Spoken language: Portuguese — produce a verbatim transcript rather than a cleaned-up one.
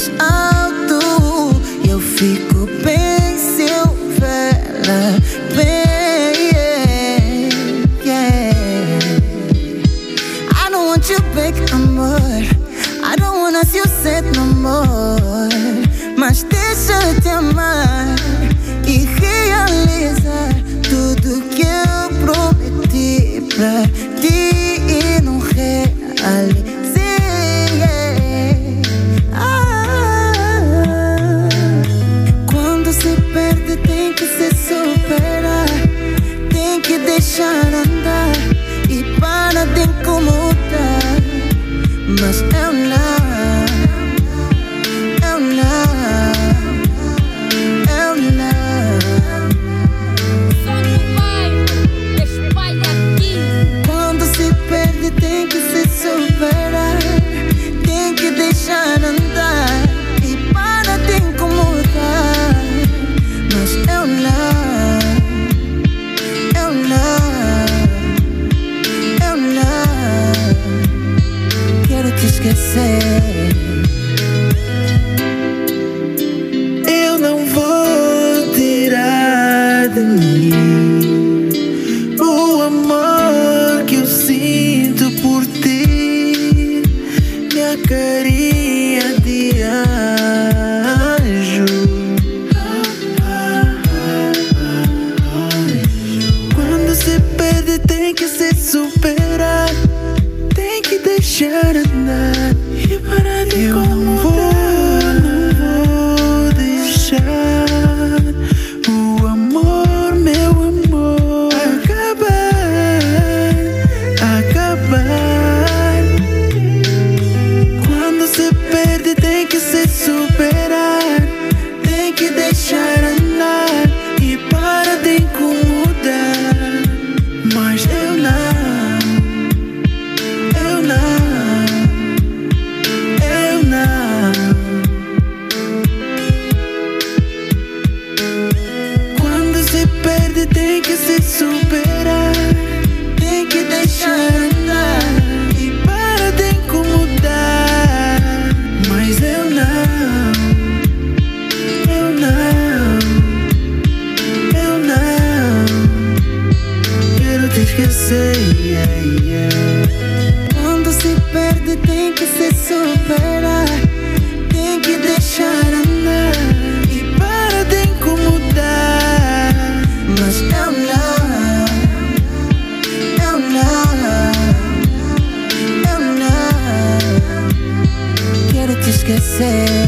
mais alto. Eu fico bem se eu ver ela bem, yeah, yeah. I don't want you back, amor. I don't wanna see you sad no more. Mas deixa eu te amar e realizar tudo que eu prometi pra ti e não realizei, yeah. Ah, quando se perde tem que se superar, tem que deixar andar e para de incomodar. Mas eu não, eu não, eu não. Só no bairro, espalha aqui. Quando se perde tem que se superar, tem que deixar andar e para de incomodar. Mas eu não, eu não, eu não quero te esquecer. Eu não vou tirar de mim o amor que eu sinto por ti, minha carinha de anjo. Quando se perde tem que se superar, tem que deixar andar e parar de incomodar. Não vou deixar o amor, meu amor, acabar, acabar. Quando se perde tem que se superar, tem que deixar andar e para de incomodar. Mas eu não, eu não, eu não. Quando se perde tem que se superar, tem que deixar andar e para de incomodar. Mas eu não, eu não, eu não quero te esquecer, yeah, yeah. Quando se perde tem que se superar, tem que deixar andar E para de incomodar. mas eu não, eu não, eu não quero te esquecer.